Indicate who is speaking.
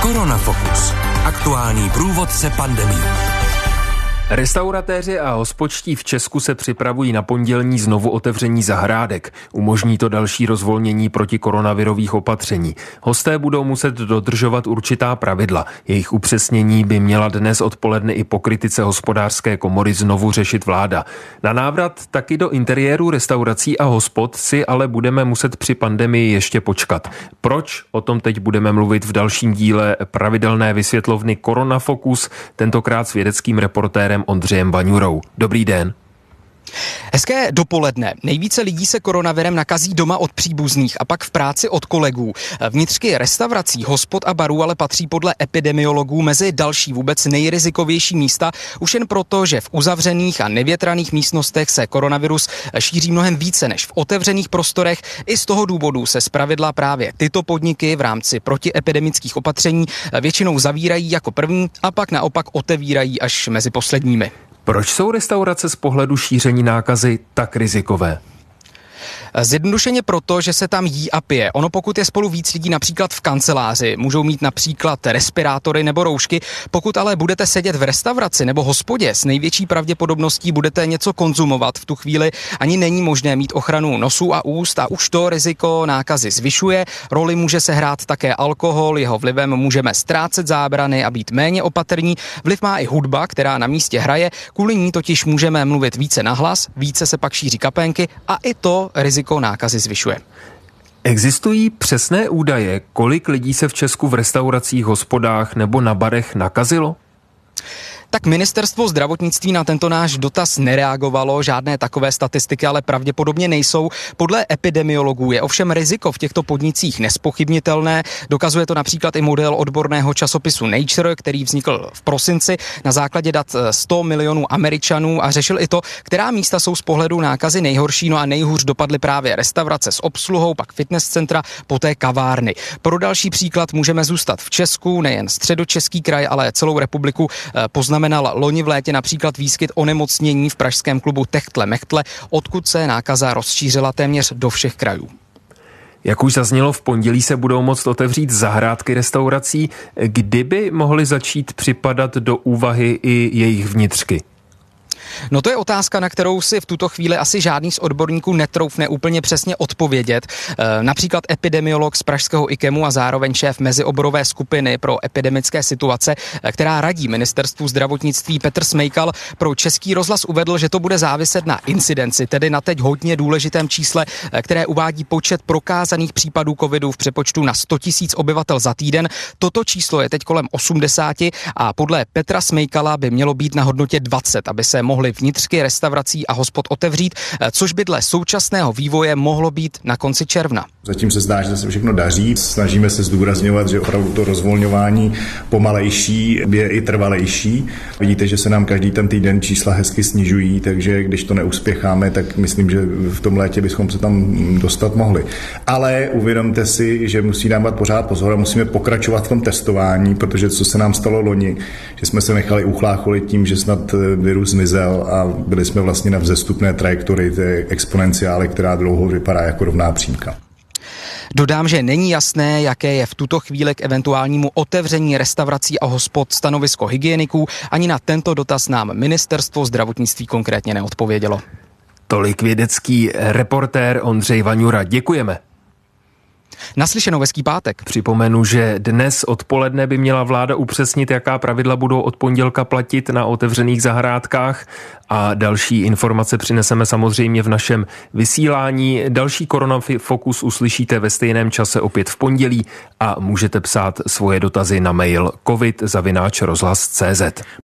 Speaker 1: Koronafokus. Aktuální průvodce pandemií.
Speaker 2: Restauratéři a hospodští v Česku se připravují na pondělní znovu otevření zahrádek. Umožní to další rozvolnění proti koronavirových opatření. Hosté budou muset dodržovat určitá pravidla. Jejich upřesnění by měla dnes odpoledne i po kritice Hospodářské komory znovu řešit vláda. Na návrat taky do interiéru restaurací a hospod si ale budeme muset při pandemii ještě počkat. Proč? O tom teď budeme mluvit v dalším díle pravidelné vysvětlovny Koronafokus, tentokrát s vědeckým reportérem Ondřejem Vaňurou. Dobrý den.
Speaker 3: Hezké dopoledne. Nejvíce lidí se koronavirem nakazí doma od příbuzných a pak v práci od kolegů. Vnitřky restaurací, hospod a barů ale patří podle epidemiologů mezi další vůbec nejrizikovější místa, už jen proto, že v uzavřených a nevětraných místnostech se koronavirus šíří mnohem více než v otevřených prostorech. I z toho důvodu se zpravidla právě tyto podniky v rámci protiepidemických opatření většinou zavírají jako první a pak naopak otevírají až mezi posledními.
Speaker 2: Proč jsou restaurace z pohledu šíření nákazy tak rizikové?
Speaker 3: Zjednodušeně proto, že se tam jí a pije. Ono pokud je spolu víc lidí například v kanceláři, můžou mít například respirátory nebo roušky. Pokud ale budete sedět v restauraci nebo hospodě, s největší pravděpodobností budete něco konzumovat. V tu chvíli ani není možné mít ochranu nosu a úst a už to riziko nákazy zvyšuje. Roli může sehrát také alkohol, jeho vlivem můžeme ztrácet zábrany a být méně opatrní. Vliv má i hudba, která na místě hraje. Kvůli ní totiž můžeme mluvit více nahlas, více se pak šíří kapénky a i to riziko nákazy zvyšuje.
Speaker 2: Existují přesné údaje, kolik lidí se v Česku v restauracích, hospodách nebo na barech nakazilo?
Speaker 3: Tak ministerstvo zdravotnictví na tento náš dotaz nereagovalo, žádné takové statistiky ale pravděpodobně nejsou. Podle epidemiologů je ovšem riziko v těchto podnicích nespochybnitelné. Dokazuje to například i model odborného časopisu Nature, který vznikl v prosinci na základě dat 100 milionů Američanů a řešil i to, která místa jsou z pohledu nákazy nejhorší, no a nejhůř dopadly právě restaurace s obsluhou, pak fitness centra, poté kavárny. Pro další příklad můžeme zůstat v Česku, nejen středočeský kraj, ale celou republiku poznamenal loni v létě například výskyt onemocnění v pražském klubu Techtle Mechtle, odkud se nákaza rozšířila téměř do všech krajů.
Speaker 2: Jak už zaznělo, v pondělí se budou moct otevřít zahrádky restaurací. Kdyby mohly začít připadat do úvahy i jejich vnitřky?
Speaker 3: No to je otázka, na kterou si v tuto chvíli asi žádný z odborníků netroufne úplně přesně odpovědět. Například epidemiolog z pražského IKEMu a zároveň šéf mezioborové skupiny pro epidemické situace, která radí ministerstvu zdravotnictví Petr Smejkal, pro Český rozhlas uvedl, že to bude záviset na incidenci, tedy na teď hodně důležitém čísle, které uvádí počet prokázaných případů covidu v přepočtu na 100 000 obyvatel za týden. Toto číslo je teď kolem 80 a podle Petra Smejkala by mělo být na hodnotě 20, aby se mohly vnitřky restaurací a hospod otevřít, což by dle současného vývoje mohlo být na konci června.
Speaker 4: Zatím se zdá, že se všechno daří. Snažíme se zdůrazňovat, že opravdu to rozvolňování pomalejší je i trvalejší. Vidíte, že se nám každý ten týden čísla hezky snižují, takže když to neuspěcháme, tak myslím, že v tom létě bychom se tam dostat mohli. Ale uvědomte si, že musí dávat pořád pozor a musíme pokračovat v tom testování, protože co se nám stalo loni, že jsme se nechali uchlácholit tím, že snad virus zmizel a byli jsme vlastně na vzestupné trajektorii té exponenciály, která dlouho vypadá jako rovná přímka.
Speaker 3: Dodám, že není jasné, jaké je v tuto chvíli k eventuálnímu otevření restaurací a hospod stanovisko hygieniků. Ani na tento dotaz nám ministerstvo zdravotnictví konkrétně neodpovědělo.
Speaker 2: Tolik vědecký reportér Ondřej Vaňura. Děkujeme.
Speaker 3: Naslyšenou, hezký pátek.
Speaker 2: Připomenu, že dnes odpoledne by měla vláda upřesnit, jaká pravidla budou od pondělka platit na otevřených zahrádkách a další informace přineseme samozřejmě v našem vysílání. Další Koronafokus uslyšíte ve stejném čase opět v pondělí a můžete psát svoje dotazy na mail covid@rozhlas.cz.